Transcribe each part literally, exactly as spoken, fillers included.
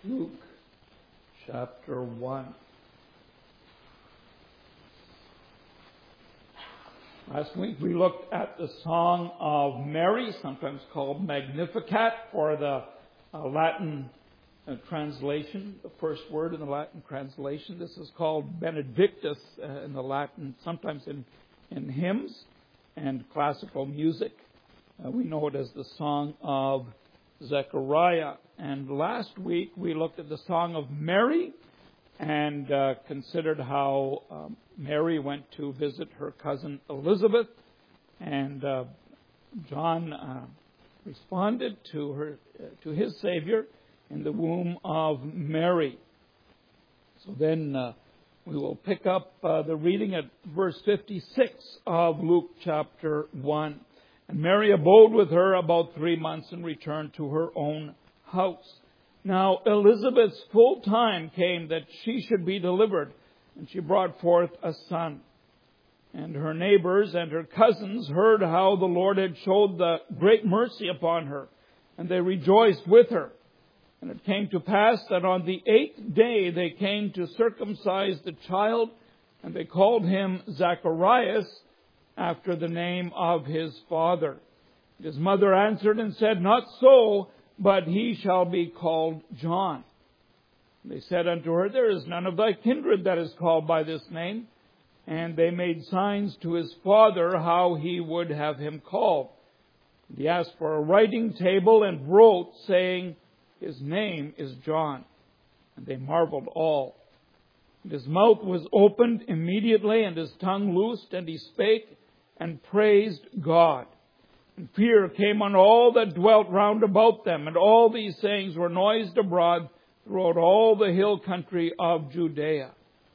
Luke chapter one. Last week we looked at the Song of Mary, sometimes called Magnificat, for the uh, Latin uh, translation, the first word in the Latin translation. This is called Benedictus uh, in the Latin, sometimes in, in hymns and classical music. Uh, we know it as the Song of Zechariah. And last week we looked at the Song of Mary and uh, considered how um, Mary went to visit her cousin Elizabeth, and uh, John uh, responded to her uh, to his Savior in the womb of Mary. So then uh, we will pick up uh, the reading at verse fifty-six of Luke chapter one. And Mary abode with her about three months and returned to her own house. Now Elizabeth's full time came that she should be delivered, and she brought forth a son. And her neighbors and her cousins heard how the Lord had showed the great mercy upon her, and they rejoiced with her. And it came to pass that on the eighth day they came to circumcise the child, and they called him Zacharias, after the name of his father. His mother answered and said, Not so, but he shall be called John. They said unto her, There is none of thy kindred that is called by this name. And they made signs to his father how he would have him called. And he asked for a writing table and wrote, saying, His name is John. And they marveled all. And his mouth was opened immediately, and his tongue loosed, and he spake and praised God. And fear came on all that dwelt round about them, and all these sayings were noised abroad throughout all the hill country of Judea.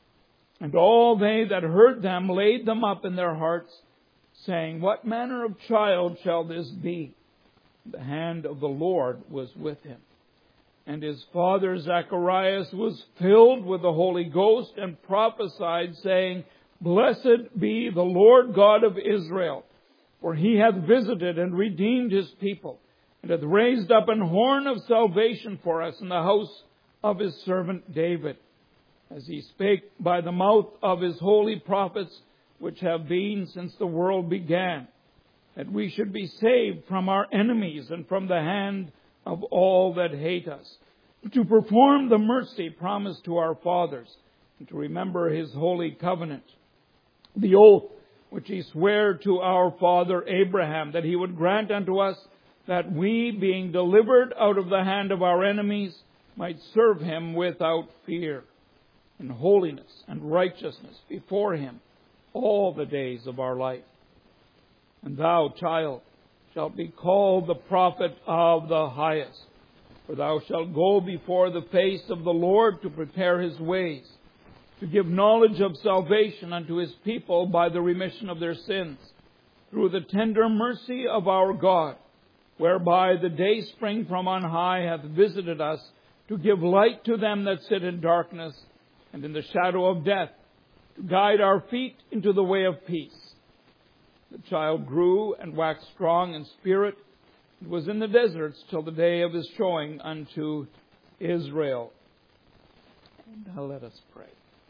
And all they that heard them laid them up in their hearts, saying, What manner of child shall this be? The hand of the Lord was with him. And his father Zacharias was filled with the Holy Ghost and prophesied, saying, Blessed be the Lord God of Israel, for he hath visited and redeemed his people, and hath raised up an horn of salvation for us in the house of his servant David, as he spake by the mouth of his holy prophets, which have been since the world began, that we should be saved from our enemies and from the hand of all that hate us, to perform the mercy promised to our fathers, and to remember his holy covenant, the oath which he sware to our father Abraham, that he would grant unto us that we, being delivered out of the hand of our enemies, might serve him without fear, in holiness and righteousness before him all the days of our life. And thou, child, shalt be called the prophet of the highest, for thou shalt go before the face of the Lord to prepare his ways, to give knowledge of salvation unto his people by the remission of their sins, through the tender mercy of our God, whereby the day spring from on high hath visited us, to give light to them that sit in darkness and in the shadow of death, to guide our feet into the way of peace. The child grew and waxed strong in spirit, and was in the deserts till the day of his showing unto Israel. And now let us pray.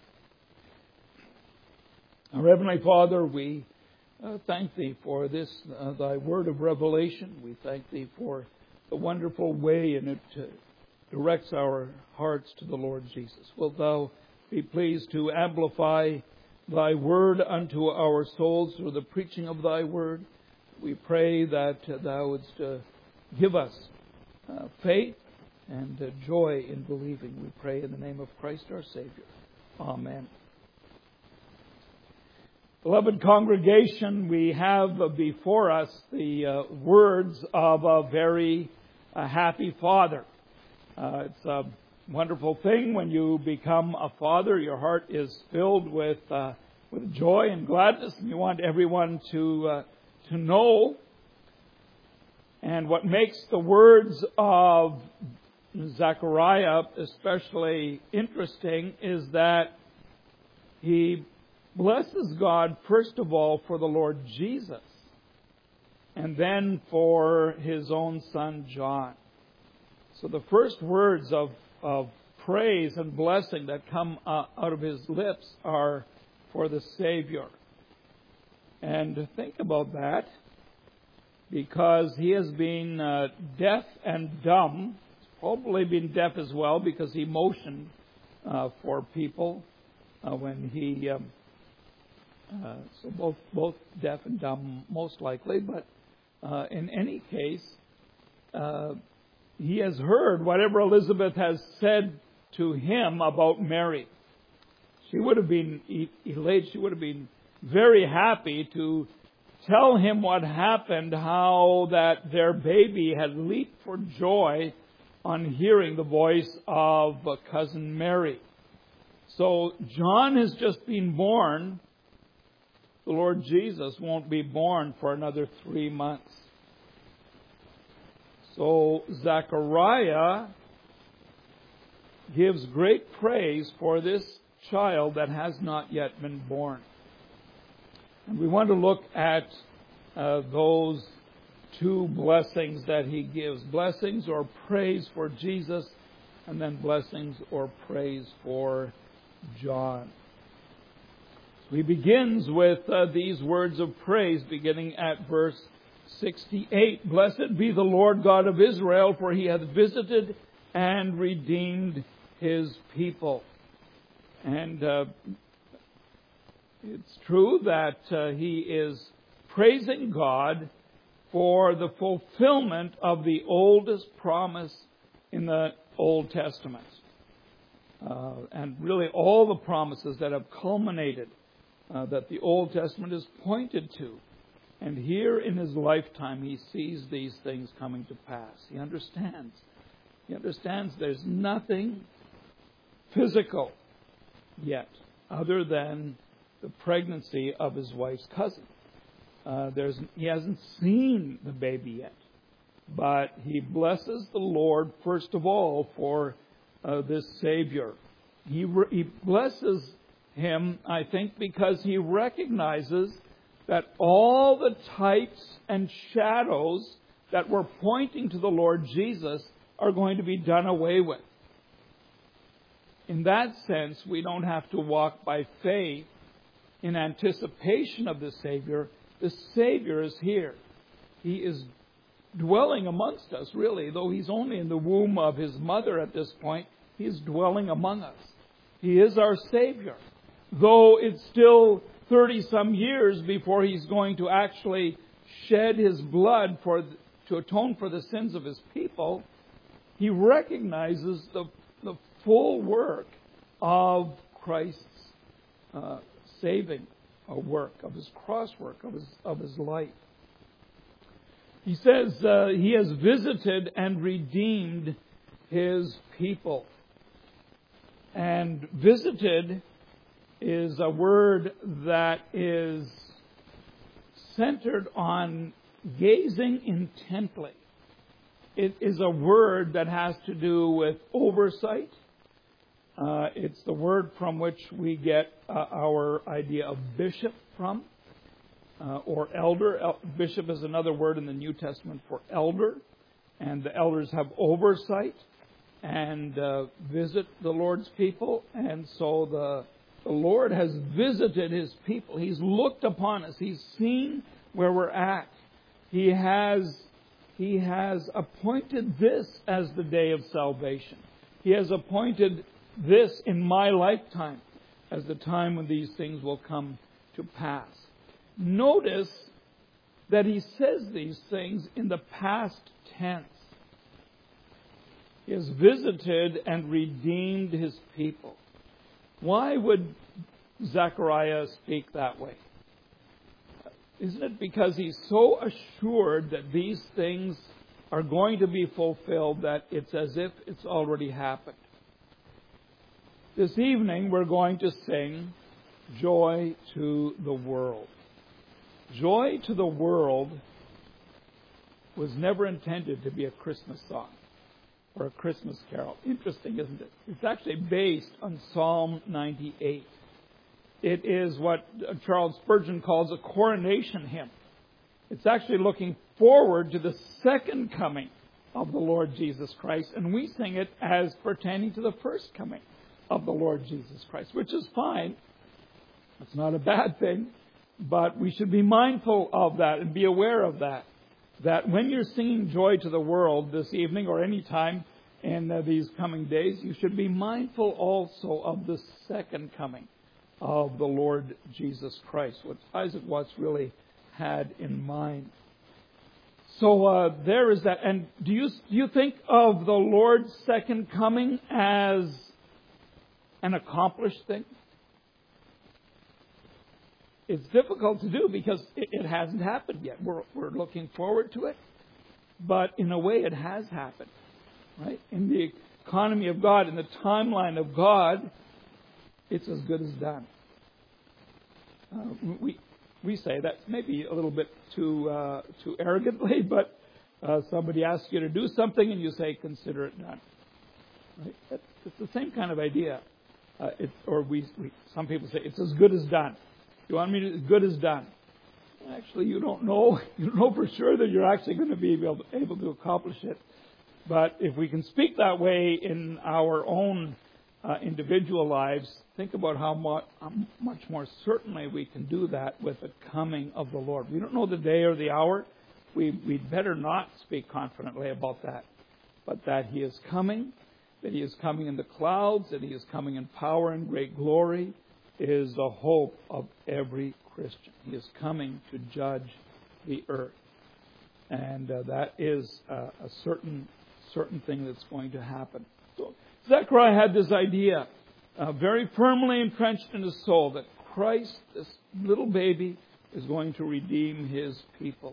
Our Heavenly Father, we uh, thank Thee for this, uh, Thy word of revelation. We thank Thee for the wonderful way in it uh, directs our hearts to the Lord Jesus. Wilt Thou be pleased to amplify Thy word unto our souls through the preaching of Thy word? We pray that uh, Thou wouldst uh, give us uh, faith and uh, joy in believing. We pray in the name of Christ our Savior. Amen. Beloved congregation, we have before us the uh, words of a very uh, happy father. Uh, it's a wonderful thing when you become a father. Your heart is filled with uh, with joy and gladness, and you want everyone to uh, to know. And what makes the words of Zechariah especially interesting is that he blesses God, first of all, for the Lord Jesus, and then for his own son, John. So the first words of of praise and blessing that come uh, out of his lips are for the Savior. And think about that, because he has been uh, deaf and dumb. He's probably been deaf as well, because he motioned uh, for people uh, when he... Um, uh, so both both deaf and dumb, most likely. But uh, in any case, uh, he has heard whatever Elizabeth has said to him about Mary. She would have been elated. She would have been very happy to tell him what happened, how that their baby had leaped for joy on hearing the voice of cousin Mary. So John has just been born. The Lord Jesus won't be born for another three months. So Zechariah gives great praise for this child that has not yet been born. And we want to look at uh, those two blessings that he gives. Blessings or praise for Jesus, and then blessings or praise for John. He begins with uh, these words of praise, beginning at verse sixty-eight. Blessed be the Lord God of Israel, for he hath visited and redeemed his people. And uh, it's true that uh, he is praising God for the fulfillment of the oldest promise in the Old Testament. Uh, and really all the promises that have culminated, uh, that the Old Testament is pointed to. And here in his lifetime, he sees these things coming to pass. He understands. He understands there's nothing physical yet, other than the pregnancy of his wife's cousin. Uh, there's, he hasn't seen the baby yet, but he blesses the Lord first of all for uh, this Savior. He, re- he blesses him, I think, because he recognizes that all the types and shadows that were pointing to the Lord Jesus are going to be done away with. In that sense, we don't have to walk by faith in anticipation of the Savior. The Savior is here. He is dwelling amongst us, really. Though he's only in the womb of his mother at this point, he is dwelling among us. He is our Savior. Though it's still thirty-some years before he's going to actually shed his blood for to atone for the sins of his people, he recognizes the, the full work of Christ's uh, saving uh, work, of his cross work, of his, of his life. He says uh, he has visited and redeemed his people. And visited is a word that is centered on gazing intently. It is a word that has to do with oversight. Uh, it's the word from which we get uh, our idea of bishop from, uh, or elder. El- bishop is another word in the New Testament for elder. And the elders have oversight and uh, visit the Lord's people. And so the, the Lord has visited his people. He's looked upon us. He's seen where we're at. He has, he has appointed this as the day of salvation. He has appointed this in my lifetime as the time when these things will come to pass. Notice that he says these things in the past tense. He has visited and redeemed his people. Why would Zechariah speak that way? Isn't it because he's so assured that these things are going to be fulfilled that it's as if it's already happened? This evening we're going to sing Joy to the World. Joy to the World was never intended to be a Christmas song or a Christmas carol. Interesting, isn't it? It's actually based on Psalm ninety-eight. It is what Charles Spurgeon calls a coronation hymn. It's actually looking forward to the second coming of the Lord Jesus Christ, and we sing it as pertaining to the first coming of the Lord Jesus Christ, which is fine. It's not a bad thing, but we should be mindful of that and be aware of that. That when you're singing Joy to the World this evening or any time in uh, these coming days, you should be mindful also of the second coming of the Lord Jesus Christ, what Isaac Watts really had in mind. So uh, there is that. And do you do you think of the Lord's second coming as an accomplished thing? It's difficult to do because it, it hasn't happened yet. We're we're looking forward to it, but in a way, it has happened, right? In the economy of God, in the timeline of God, it's as good as done. Uh, we. We say that maybe a little bit too uh, too arrogantly, but uh, somebody asks you to do something and you say, "Consider it done." Right? It's, it's the same kind of idea. Uh, it, or we, we, some people say, "It's as good as done." You want me to? As good as done. Actually, you don't know. You don't know for sure that you're actually going to be able to, able to accomplish it. But if we can speak that way in our own uh, individual lives, think about how much, how much more certainly we can do that with the coming of the Lord. We don't know the day or the hour. We, we'd better not speak confidently about that. But that He is coming, that He is coming in the clouds, that He is coming in power and great glory, is the hope of every Christian. He is coming to judge the earth. And uh, that is uh, a certain, certain thing that's going to happen. So Zechariah had this idea Uh, very firmly entrenched in his soul that Christ, this little baby, is going to redeem His people.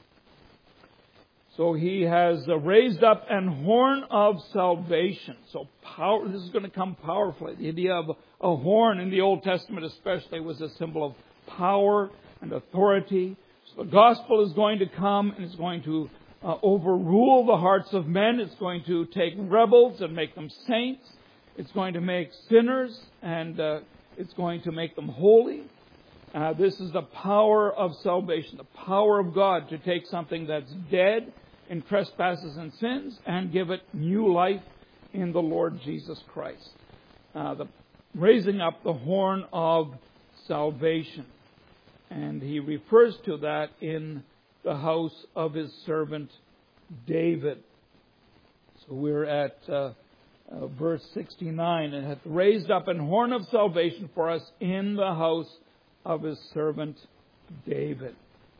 So He has uh, raised up an horn of salvation. So power, this is going to come powerfully. The idea of a horn in the Old Testament especially was a symbol of power and authority. So the gospel is going to come and it's going to uh, overrule the hearts of men. It's going to take rebels and make them saints. It's going to make sinners, and uh, it's going to make them holy. Uh, this is the power of salvation, the power of God to take something that's dead in trespasses and sins and give it new life in the Lord Jesus Christ. Uh, the raising up the horn of salvation. And he refers to that in the house of his servant David. So we're at Uh, Uh, verse sixty-nine, and hath raised up an horn of salvation for us in the house of His servant David.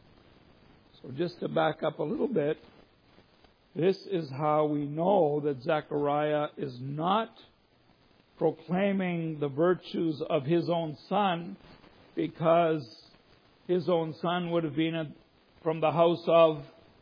So just to back up a little bit, this is how we know that Zechariah is not proclaiming the virtues of his own son, because his own son would have been from the house of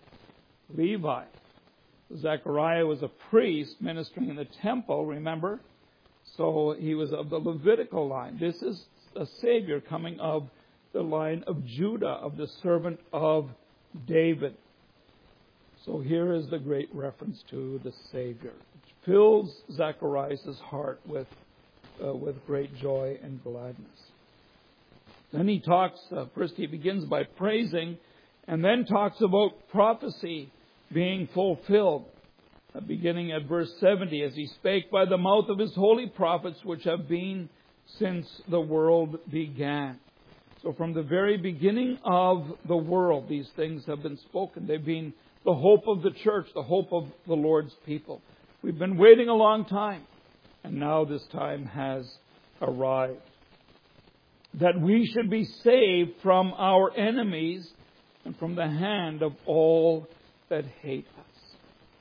Levi. Zechariah was a priest ministering in the temple, remember? So he was of the Levitical line. This is a Savior coming of the line of Judah, of the servant of David. So here is the great reference to the Savior, which fills Zacharias' heart with, uh, with great joy and gladness. Then he talks, uh, first he begins by praising, and then talks about prophecy being fulfilled, uh, beginning at verse seventy, as he spake by the mouth of his holy prophets, which have been since the world began. So from the very beginning of the world, these things have been spoken. They've been the hope of the church, the hope of the Lord's people. We've been waiting a long time, and now this time has arrived. That we should be saved from our enemies and from the hand of all that hate us.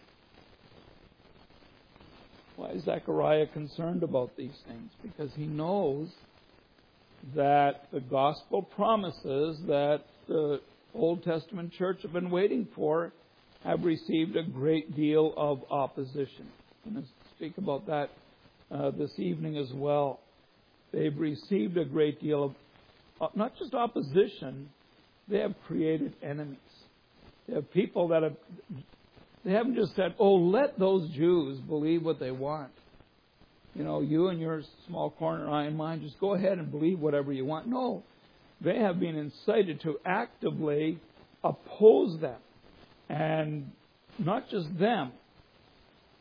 Why is Zechariah concerned about these things? Because he knows that the gospel promises that the Old Testament church have been waiting for have received a great deal of opposition. I'm going to speak about that uh, this evening as well. They've received a great deal of, uh, not just opposition, they have created enemies. They have people that have, they haven't just said, oh, let those Jews believe what they want. You know, you and your small corner eye and mine, just go ahead and believe whatever you want. No, they have been incited to actively oppose them. And not just them,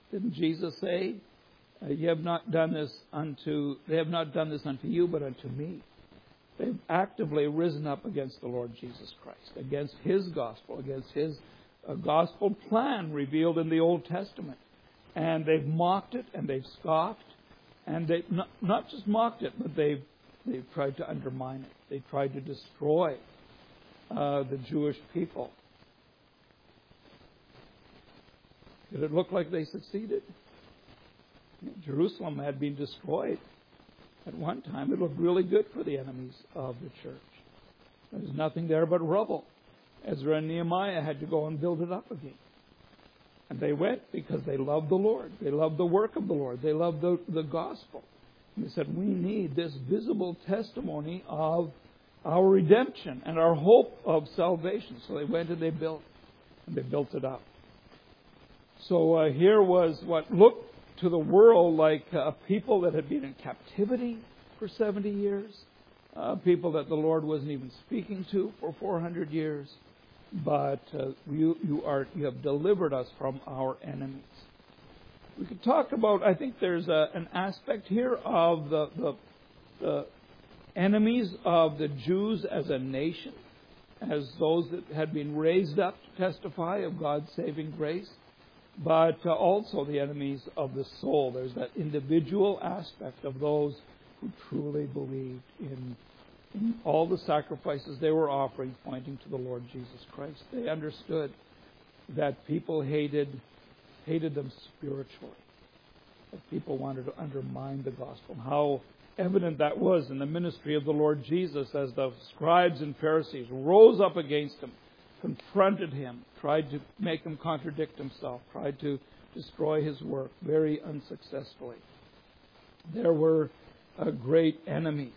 Didn't Jesus say, uh, "You have not done this unto they have not done this unto you, but unto me"? They've actively risen up against the Lord Jesus Christ, against His gospel, against His uh, gospel plan revealed in the Old Testament, and they've mocked it and they've scoffed, and they not, not just mocked it, but they've they've tried to undermine it. They tried to destroy uh, the Jewish people. Did it look like they succeeded? Jerusalem had been destroyed at one time. It looked really good for the enemies of the church. There's nothing there but rubble. Ezra and Nehemiah had to go and build it up again. And they went because they loved the Lord. They loved the work of the Lord. They loved the, the gospel. And they said, we need this visible testimony of our redemption and our hope of salvation. So they went and they built. And they built it up. So uh, here was what looked to the world like uh, people that had been in captivity for seventy years, uh, people that the Lord wasn't even speaking to for four hundred years. But uh, you, you are you have delivered us from our enemies. We could talk about, I think there's a, an aspect here of the, the, the enemies of the Jews as a nation, as those that had been raised up to testify of God's saving grace. But uh, also the enemies of the soul. There's that individual aspect of those who truly believed in, in all the sacrifices they were offering, pointing to the Lord Jesus Christ. They understood that people hated hated them spiritually. That people wanted to undermine the gospel. How evident that was in the ministry of the Lord Jesus as the scribes and Pharisees rose up against him, confronted him, tried to make him contradict himself, tried to destroy his work very unsuccessfully. There were uh, great enemies.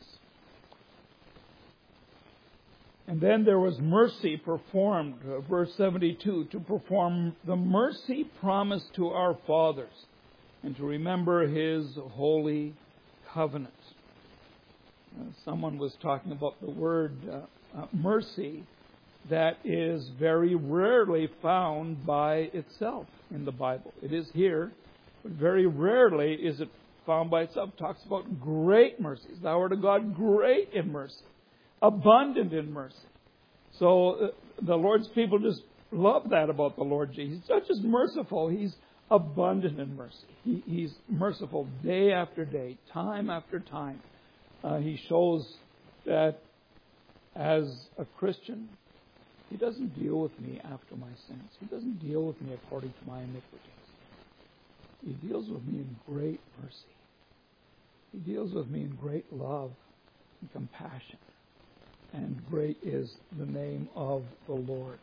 And then there was mercy performed, uh, verse seventy-two, to perform the mercy promised to our fathers and to remember His holy covenant. Uh, someone was talking about the word uh, uh, mercy that is very rarely found by itself in the Bible. It is here, but very rarely is it found by itself. It talks about great mercies. Thou art a God great in mercy, abundant in mercy. So uh, the Lord's people just love that about the Lord Jesus. He's not just merciful, He's abundant in mercy. He, he's merciful day after day, time after time. Uh, he shows that as a Christian, He doesn't deal with me after my sins. He doesn't deal with me according to my iniquities. He deals with me in great mercy. He deals with me in great love and compassion. And great is the name of the Lord.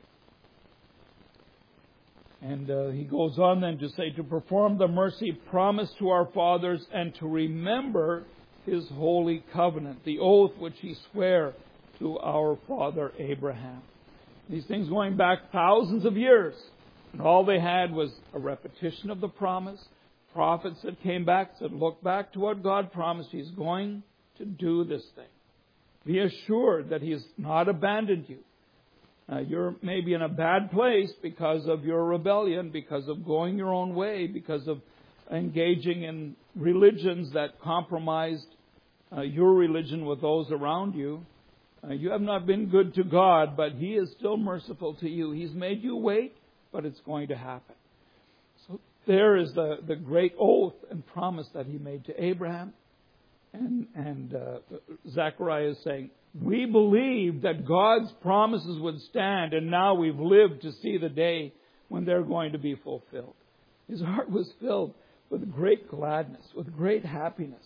And uh, he goes on then to say, to perform the mercy promised to our fathers and to remember His holy covenant, the oath which He sware to our father Abraham. These things going back thousands of years. And all they had was a repetition of the promise. Prophets that came back said, look back to what God promised. He's going to do this thing. Be assured that He has not abandoned you. Uh, you're maybe in a bad place because of your rebellion, because of going your own way, because of engaging in religions that compromised uh, your religion with those around you. Uh, you have not been good to God, but He is still merciful to you. He's made you wait, but it's going to happen. So there is the, the great oath and promise that He made to Abraham. And, and uh, Zechariah is saying, we believe that God's promises would stand, and now we've lived to see the day when they're going to be fulfilled. His heart was filled with great gladness, with great happiness.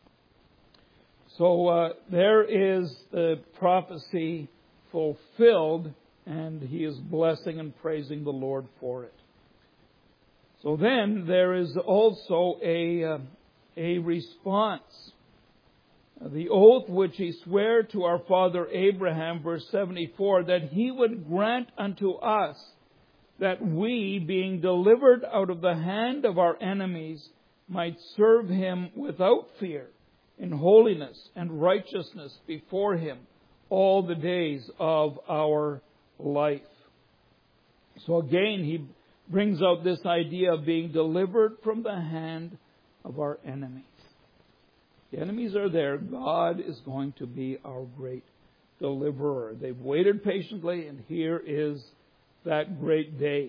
So uh, there is the prophecy fulfilled, and he is blessing and praising the Lord for it. So then there is also a, uh, a response. The oath which he sware to our father Abraham, verse seventy-four, that he would grant unto us that we, being delivered out of the hand of our enemies, might serve him without fear, in holiness and righteousness before him all the days of our life. So again, he brings out this idea of being delivered from the hand of our enemies. The enemies are there. God is going to be our great deliverer. They've waited patiently, and here is that great day.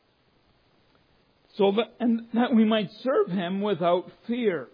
So that, and that we might serve Him without fear.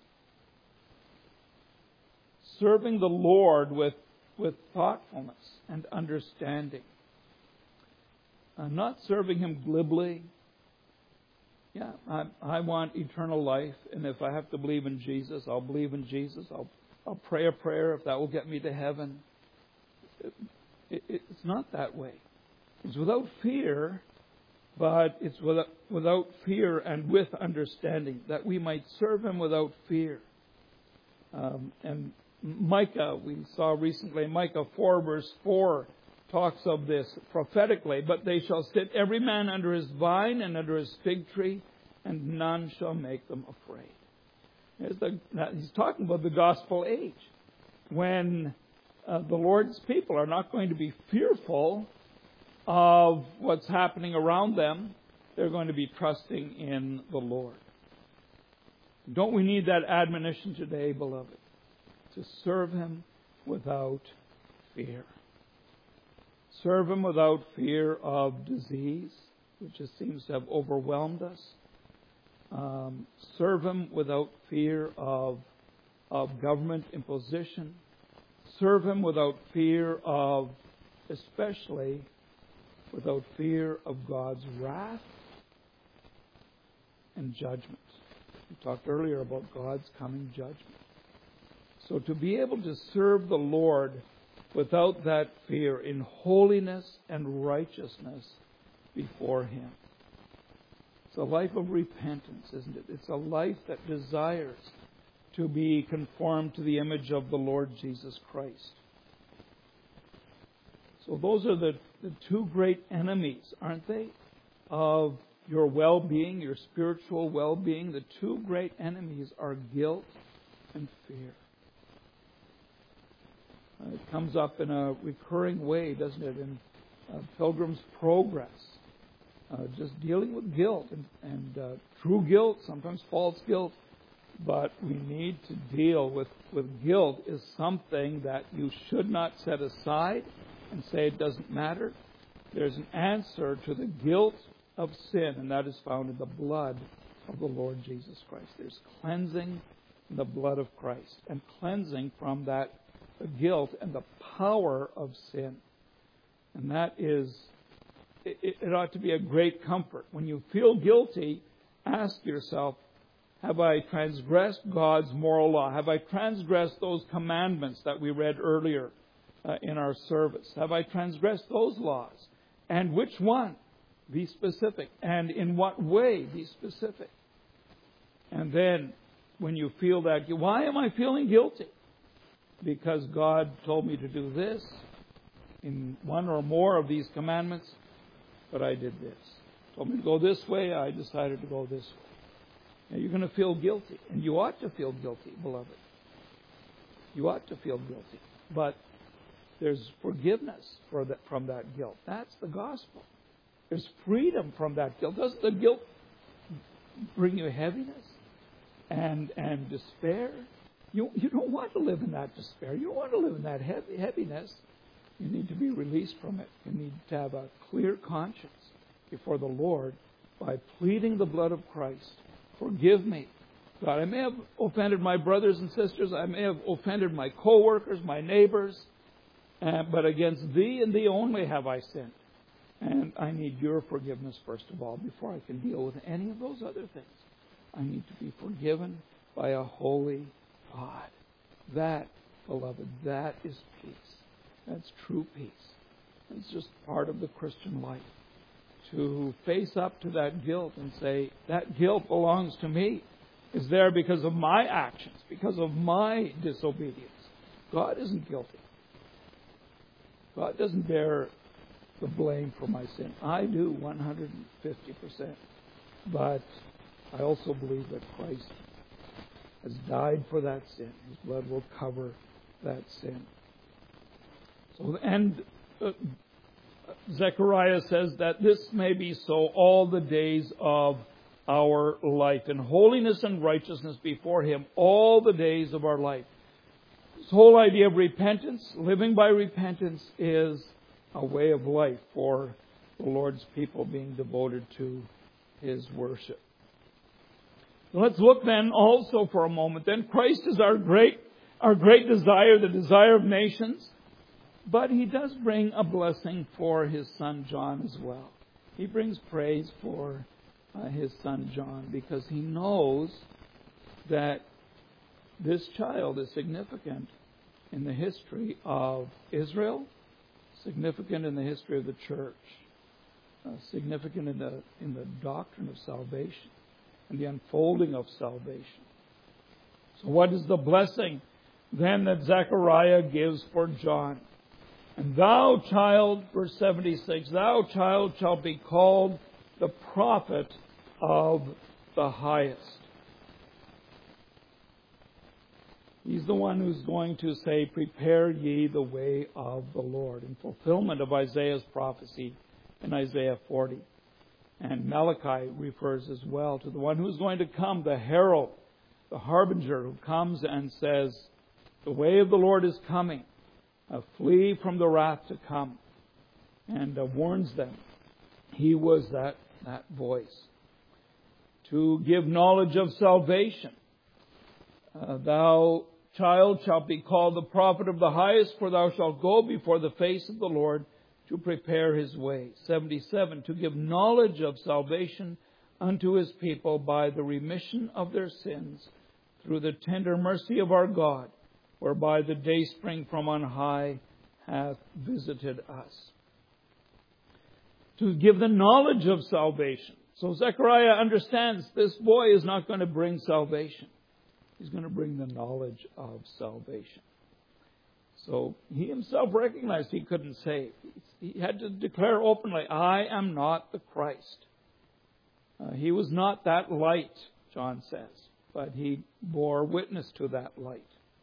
Serving the Lord with, with thoughtfulness and understanding. Uh, not serving Him glibly. Yeah, I, I want eternal life, and if I have to believe in Jesus, I'll believe in Jesus. I'll, I'll pray a prayer if that will get me to heaven. It, it, it's not that way. It's without fear, but it's without, without fear and with understanding, that we might serve Him without fear. Um, and Micah, we saw recently, Micah four verse four, talks of this prophetically. But they shall sit every man under his vine and under his fig tree, and none shall make them afraid. The, he's talking about the gospel age, when uh, the Lord's people are not going to be fearful of what's happening around them. They're going to be trusting in the Lord. Don't we need that admonition today, beloved? To serve Him without fear. Serve Him without fear of disease, which just seems to have overwhelmed us. Um, serve Him without fear of, of government imposition. Serve Him without fear of, especially without fear of God's wrath and judgment. We talked earlier about God's coming judgment. So to be able to serve the Lord without that fear, in holiness and righteousness before Him. It's a life of repentance, isn't it? It's a life that desires to be conformed to the image of the Lord Jesus Christ. So those are the, the two great enemies, aren't they? Of your well-being, your spiritual well-being. The two great enemies are guilt and fear. Uh, it comes up in a recurring way, doesn't it, in uh, Pilgrim's Progress. Uh, just dealing with guilt and, and uh, true guilt, sometimes false guilt. But we need to deal with, with guilt is something that you should not set aside and say it doesn't matter. There's an answer to the guilt of sin, and that is found in the blood of the Lord Jesus Christ. There's cleansing in the blood of Christ, and cleansing from that the guilt and the power of sin. And that is, it, it ought to be a great comfort. When you feel guilty, ask yourself, have I transgressed God's moral law? Have I transgressed those commandments that we read earlier uh, in our service? Have I transgressed those laws? And which one? Be specific. And in what way? Be specific. And then, when you feel that, why am I feeling guilty? Because God told me to do this in one or more of these commandments, but I did this. Told me to go this way, I decided to go this way. Now you're going to feel guilty, and you ought to feel guilty, beloved. You ought to feel guilty. But there's forgiveness for that, from that guilt. That's the gospel. There's freedom from that guilt. Doesn't the guilt bring you heaviness and and despair? You, you don't want to live in that despair. You don't want to live in that heavy, heaviness. You need to be released from it. You need to have a clear conscience before the Lord by pleading the blood of Christ. Forgive me, God. I may have offended my brothers and sisters. I may have offended my co-workers, my neighbors. Uh, but against Thee and Thee only have I sinned. And I need Your forgiveness, first of all, before I can deal with any of those other things. I need to be forgiven by a holy God. That, beloved, that is peace. That's true peace. It's just part of the Christian life. To face up to that guilt and say, that guilt belongs to me. It's there because of my actions, because of my disobedience. God isn't guilty. God doesn't bear the blame for my sin. I do one hundred fifty percent. But I also believe that Christ has died for that sin. His blood will cover that sin. So, and uh, Zechariah says that this may be so all the days of our life, and holiness and righteousness before Him all the days of our life. This whole idea of repentance, living by repentance, is a way of life for the Lord's people being devoted to His worship. Let's look then also for a moment. Then Christ is our great, our great desire, the desire of nations. But He does bring a blessing for His son John as well. He brings praise for uh, His son John because He knows that this child is significant in the history of Israel, significant in the history of the church, uh, significant in the in the doctrine of salvation and the unfolding of salvation. So what is the blessing then that Zechariah gives for John? And thou, child, verse seventy-six, thou, child, shalt be called the prophet of the highest. He's the one who's going to say, prepare ye the way of the Lord, in fulfillment of Isaiah's prophecy in Isaiah forty. And Malachi refers as well to the one who's going to come, the herald, the harbinger who comes and says, the way of the Lord is coming. Uh, flee from the wrath to come, and uh, warns them. He was that, that voice. To give knowledge of salvation. Uh, thou, child, shalt be called the prophet of the highest, for thou shalt go before the face of the Lord to prepare His way. seventy-seven. To give knowledge of salvation unto His people by the remission of their sins through the tender mercy of our God, whereby the dayspring from on high hath visited us. To give the knowledge of salvation. So Zechariah understands this boy is not going to bring salvation. He's going to bring the knowledge of salvation. So he himself recognized he couldn't save. He had to declare openly, I am not the Christ. Uh, he was not that light, John says, but he bore witness to that light.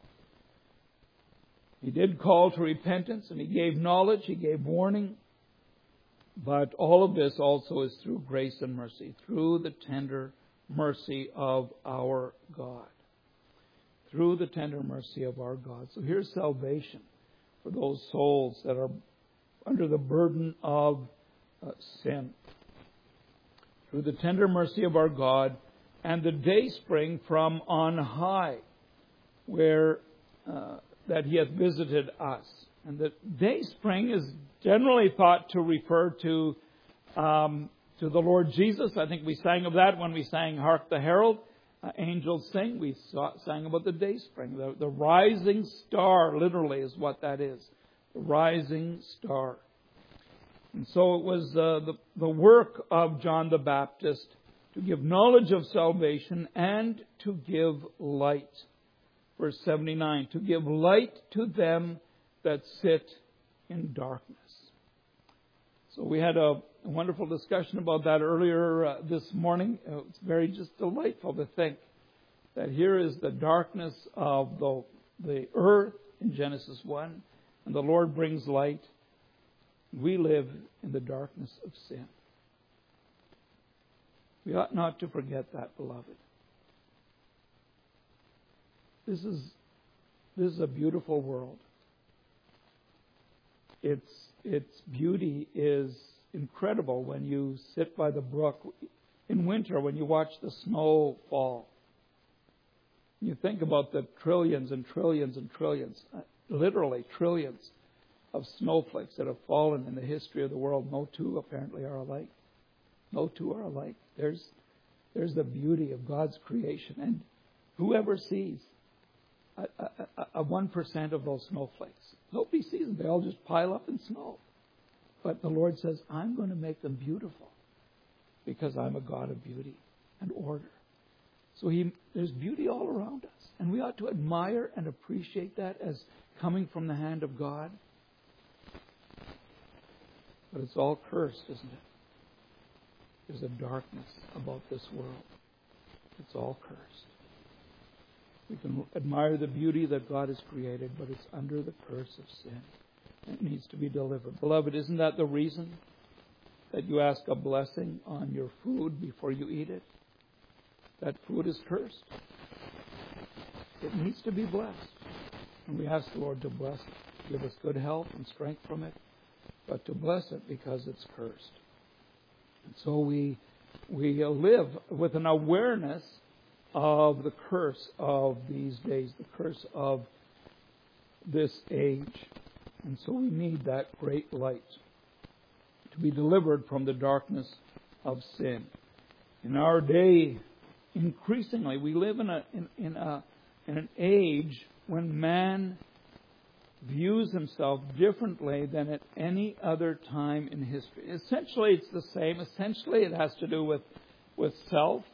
He did call to repentance, and He gave knowledge, He gave warning. But all of this also is through grace and mercy, through the tender mercy of our God. Through the tender mercy of our God. So here's salvation for those souls that are under the burden of uh, sin. Through the tender mercy of our God and the dayspring from on high, where uh, that He hath visited us. And the dayspring is generally thought to refer to um, to the Lord Jesus. I think we sang of that when we sang Hark the Herald. Uh, angels sing. We saw, sang about the dayspring. The, the rising star, literally, is what that is. The rising star. And so it was uh, the, the work of John the Baptist to give knowledge of salvation and to give light. Verse seventy-nine, to give light to them that sit in darkness. So we had a wonderful discussion about that earlier uh, this morning. Uh, it's very just delightful to think that here is the darkness of the, the earth in Genesis one, and the Lord brings light. We live in the darkness of sin. We ought not to forget that, beloved. This is this is a beautiful world. Its its beauty is incredible when you sit by the brook in winter, when you watch the snow fall. You think about the trillions and trillions and trillions, literally trillions of snowflakes that have fallen in the history of the world. No two apparently are alike. No two are alike. There's there's the beauty of God's creation, and whoever sees a, a, a one percent of those snowflakes, nobody sees them. They all just pile up in snow. But the Lord says, I'm going to make them beautiful because I'm a God of beauty and order. So he, there's beauty all around us. And we ought to admire and appreciate that as coming from the hand of God. But it's all cursed, isn't it? There's a darkness about this world. It's all cursed. We can admire the beauty that God has created, but it's under the curse of sin. It needs to be delivered. Beloved, isn't that the reason that you ask a blessing on your food before you eat it? That food is cursed. It needs to be blessed. And we ask the Lord to bless it, give us good health and strength from it, but to bless it because it's cursed. And so we we live with an awareness of the curse of these days, the curse of this age. And so we need that great light to be delivered from the darkness of sin. In our day, increasingly, we live in a in, in a in an age when man views himself differently than at any other time in history. Essentially, it's the same. Essentially, it has to do with, with self.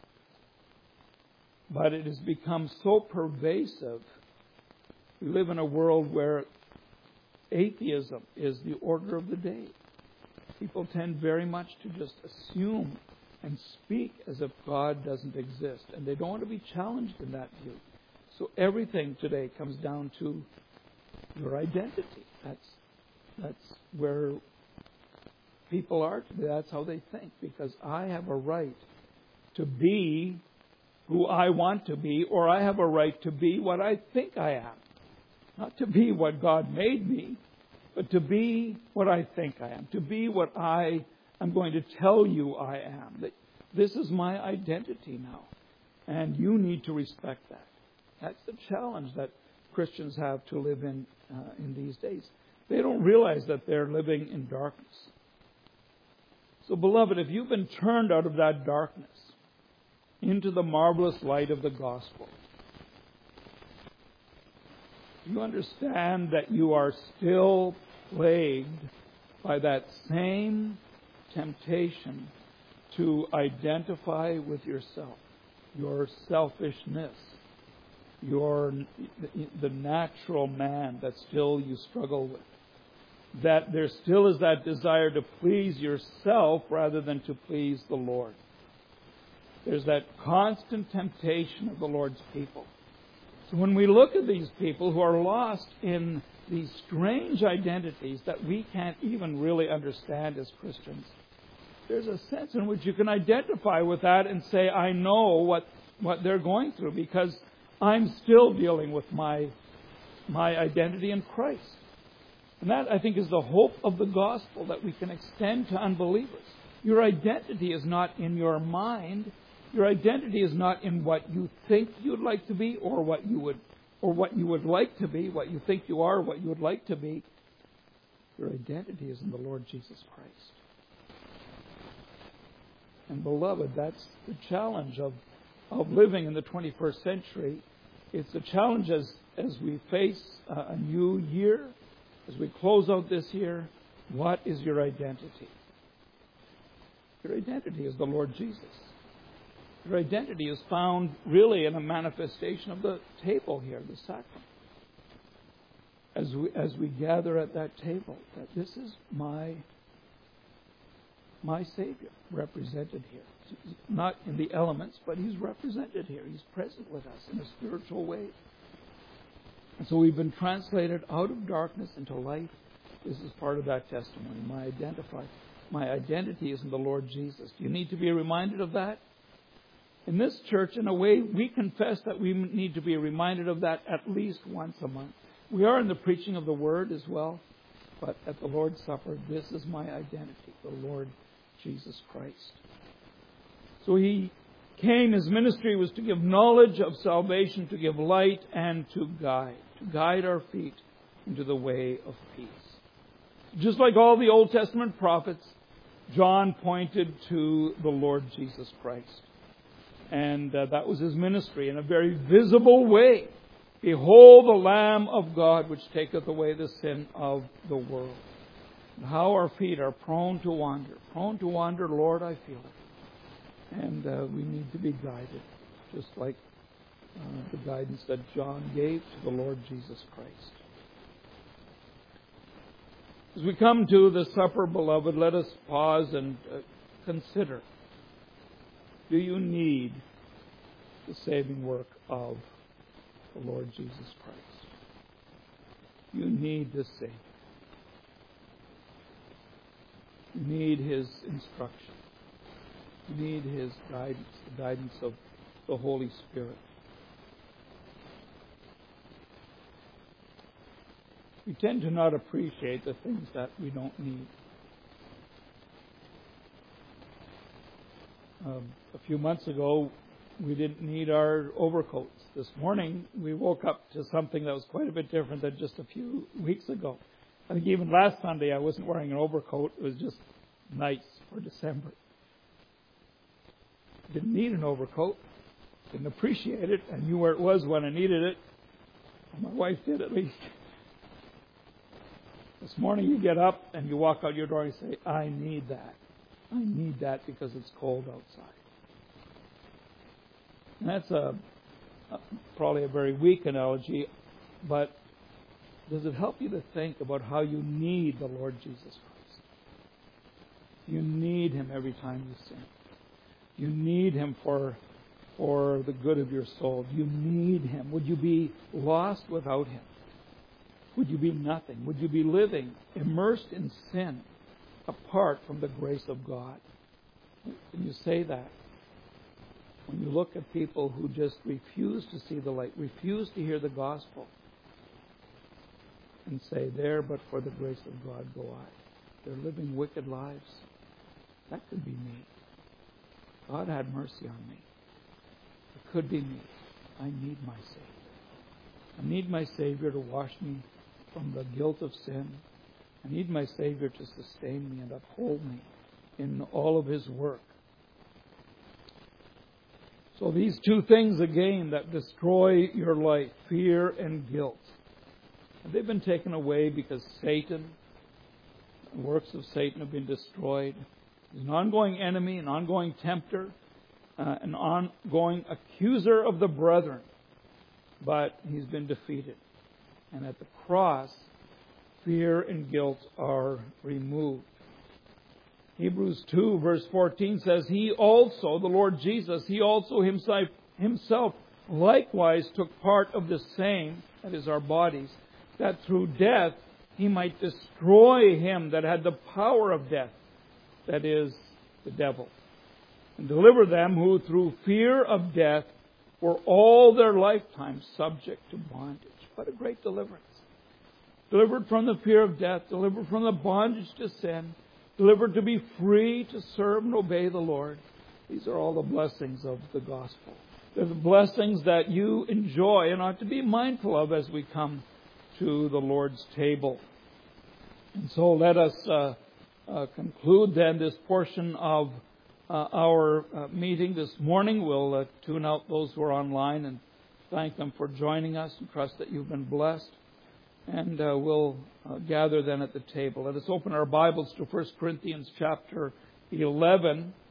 But it has become so pervasive. We live in a world where atheism is the order of the day. People tend very much to just assume and speak as if God doesn't exist. And they don't want to be challenged in that view. So everything today comes down to your identity. That's that's where people are today. That's how they think. Because I have a right to be who I want to be, or I have a right to be what I think I am. Not to be what God made me, but to be what I think I am. To be what I am going to tell you I am. That this is my identity now. And you need to respect that. That's the challenge that Christians have to live in uh, in these days. They don't realize that they're living in darkness. So, beloved, if you've been turned out of that darkness into the marvelous light of the gospel, you understand that you are still plagued by that same temptation to identify with yourself, your selfishness, your the natural man that still you struggle with. That there still is that desire to please yourself rather than to please the Lord. There's that constant temptation of the Lord's people. So when we look at these people who are lost in these strange identities that we can't even really understand as Christians, there's a sense in which you can identify with that and say, I know what, what they're going through because I'm still dealing with my, my identity in Christ. And that, I think, is the hope of the gospel that we can extend to unbelievers. Your identity is not in your mind. Your identity is not in what you think you'd like to be or what you would or what you would like to be, what you think you are, what you would like to be. Your identity is in the Lord Jesus Christ. And beloved, that's the challenge of, of living in the twenty-first century. It's a challenge as, as we face a, a new year, as we close out this year. What is your identity? Your identity is the Lord Jesus. Your identity is found really in a manifestation of the table here, the sacrament. As we, as we gather at that table, that this is my, my Savior represented here. Not in the elements, but He's represented here. He's present with us in a spiritual way. And so we've been translated out of darkness into light. This is part of that testimony. My identify, my identity is in the Lord Jesus. Do you need to be reminded of that? In this church, in a way, we confess that we need to be reminded of that at least once a month. We are in the preaching of the Word as well, but at the Lord's Supper, this is my identity, the Lord Jesus Christ. So He came, His ministry was to give knowledge of salvation, to give light, and to guide, to guide our feet into the way of peace. Just like all the Old Testament prophets, John pointed to the Lord Jesus Christ. And uh, that was His ministry in a very visible way. Behold the Lamb of God, which taketh away the sin of the world. And how our feet are prone to wander. Prone to wander, Lord, I feel it. And uh, we need to be guided, just like uh, the guidance that John gave to the Lord Jesus Christ. As we come to the supper, beloved, let us pause and uh, consider. Do you need the saving work of the Lord Jesus Christ? You need the Savior. You need His instruction. You need His guidance, the guidance of the Holy Spirit. We tend to not appreciate the things that we don't need. Um, a few months ago, we didn't need our overcoats. This morning, we woke up to something that was quite a bit different than just a few weeks ago. I think even last Sunday, I wasn't wearing an overcoat. It was just nice for December. Didn't need an overcoat. Didn't appreciate it. I knew where it was when I needed it. My wife did, at least. This morning you get up and you walk out your door and you say, I need that. I need that because it's cold outside. And that's a, a probably a very weak analogy, but does it help you to think about how you need the Lord Jesus Christ? You need Him every time you sin. You need Him for, for the good of your soul. You need Him. Would you be lost without Him? Would you be nothing? Would you be living immersed in sin apart from the grace of God? When you say that, when you look at people who just refuse to see the light, refuse to hear the gospel, and say, there but for the grace of God go I. They're living wicked lives. That could be me. God had mercy on me. It could be me. I need my Savior. I need my Savior to wash me from the guilt of sin. I need my Savior to sustain me and uphold me in all of His work. So these two things again that destroy your life, fear and guilt, they've been taken away because Satan, the works of Satan have been destroyed. He's an ongoing enemy, an ongoing tempter, uh, an ongoing accuser of the brethren. But he's been defeated. And at the cross, fear and guilt are removed. Hebrews two verse fourteen says, He also, the Lord Jesus, He also himself, himself likewise took part of the same, that is our bodies, that through death He might destroy him that had the power of death, that is, the devil, and deliver them who through fear of death were all their lifetime subject to bondage. What a great deliverance. Delivered from the fear of death, delivered from the bondage to sin, delivered to be free to serve and obey the Lord. These are all the blessings of the gospel. They're the blessings that you enjoy and ought to be mindful of as we come to the Lord's table. And so let us uh, uh, conclude then this portion of uh, our uh, meeting this morning. We'll uh, tune out those who are online and thank them for joining us and trust that you've been blessed. And uh, we'll uh, gather then at the table. Let us open our Bibles to First Corinthians chapter eleven.